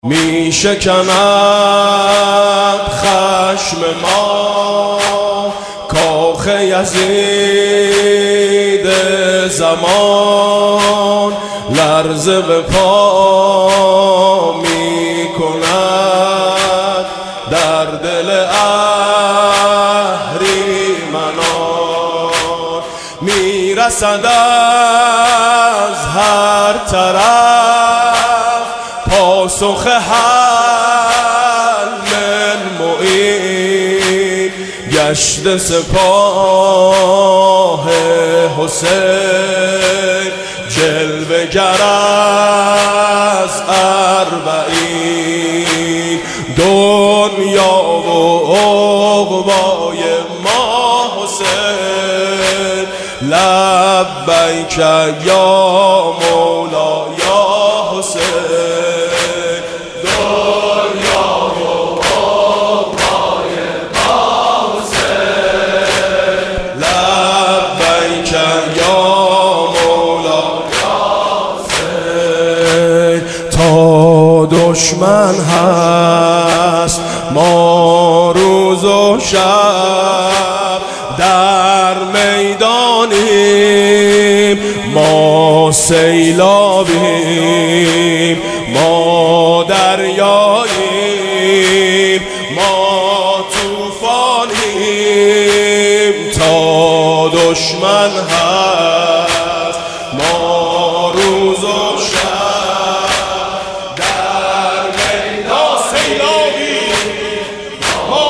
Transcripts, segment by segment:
می شکند خشم ما کاخ یزید زمان، لرزه به پا می کند در دل اهریمنان. می رسد از هر طرف پاسخ حل من معین، گشت سپاه حسین جلوه گر از اربعین. دنیا و عقبای ما حسین، لبیک یا مولا یا حسین. دنیا و عقبای ما حسین، لبیک یا مولا یا حسین. تا دشمن هست ما روز و شب در میدانیم، ما سیلابیم ما دریاییم ما طوفانیم. تا دشمن هست ما روز و شب در میدان سیلابیم ما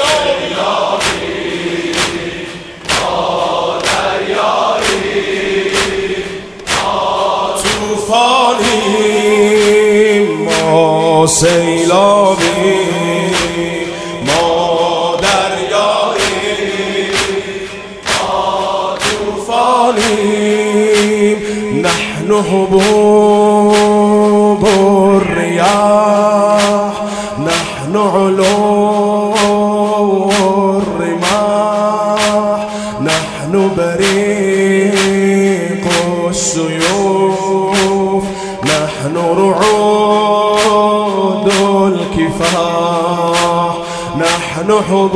دریاییم ما دریاییم ما طوفانیم. ما سیلابیم ما دریاییم ما طوفانیم. نحن حبوب الریاح، نحن علو الرماح، نحن بريق السيوف، نحن رعود الكفاح. نحن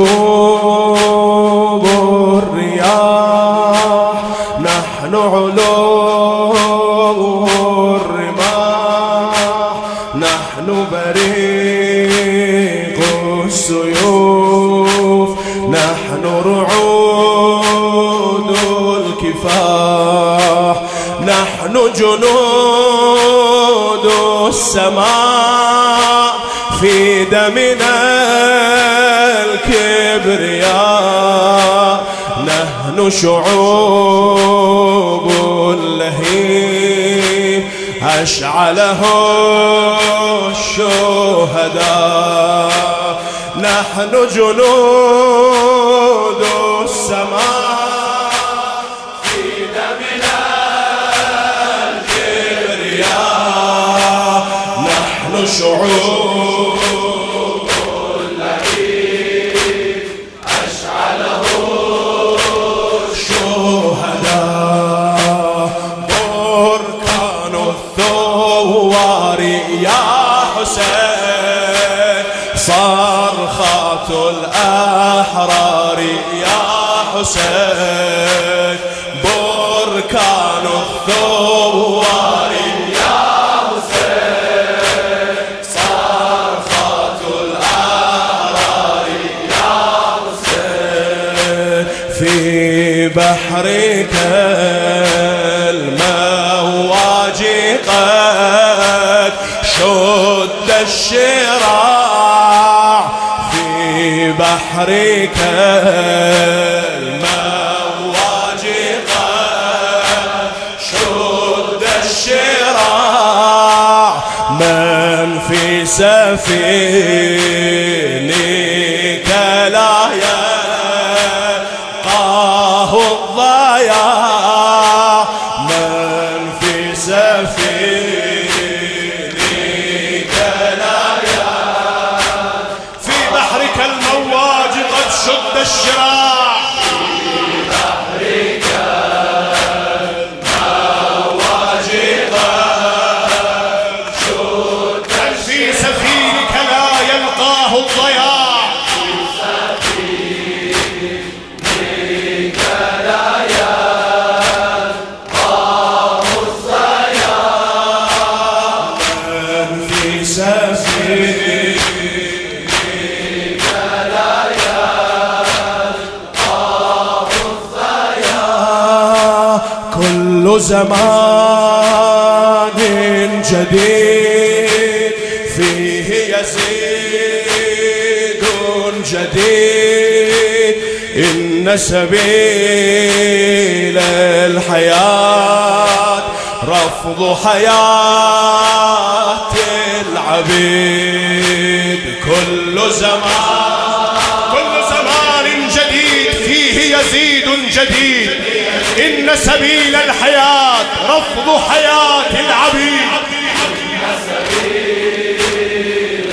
حبوب الرياح، نحن علو الرماح، نحن بريق السيوف، نحن رعود الكفاح. نحن جنود السماء في دمنا الكبرياء، نحن شعوب اللهيب أشعله الشهداء. نحن جنود السماء في دمنا الكبرياء، نحن شعوب اللهيب أشعله الشهداء. بركان الثوار يا حسين، صرخات الأحرار يا حسين. بركان الثوار يا حسين، صرخات الأحرار يا حسين. في بحرك المواج قد شد الشراع، في بحرك المواج قد شد الشراع. من في سفينك لا يلقاه الضياع. من في سفينك لا يلقاه، في بحرك المواج قد شد الشراع. في بحرك المواج قد شد الشراع. سبيل كل زمان جديد فيه يزيد جديد إن سبيل الحياة رفض حياة العبيد كل زمان جديد فيه يزيد جديد إن سبيل الحياة رفض حياة العبيد إن سبيل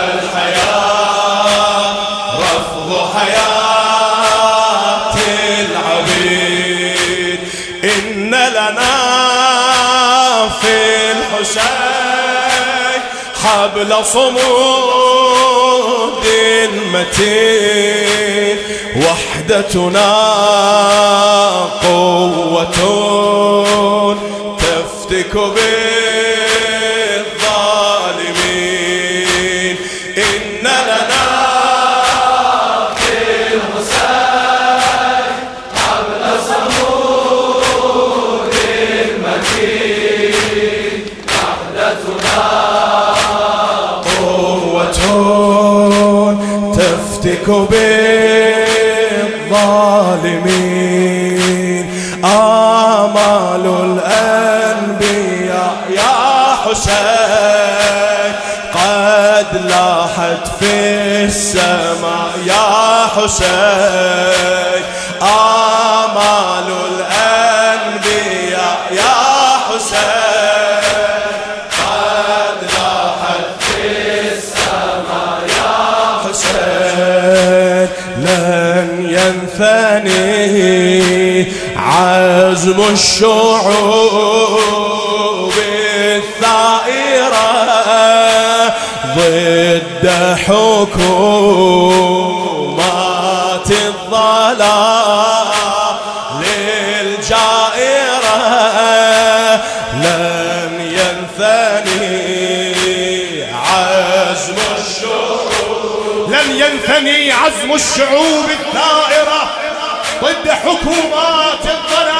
الحياة رفض حياة العبيد إن لنا في الحسين حبل صمود متين وحدتنا قوة تفتك بالظالمين إن لنا في الحسين حبل صمود متين وحدتنا قوة تفتك بالظالمين آمال الأنبياء يا حسين قد لاحت في السماء يا حسين آمال الأنبياء يا حسين قد لاحت في السماء يا حسين لن ينثني عزم الشعوب الثائرة ضد حكومات الضلال الجائرة لن ينثني عزم الشعوب الثائرة ضد حكومات الضلال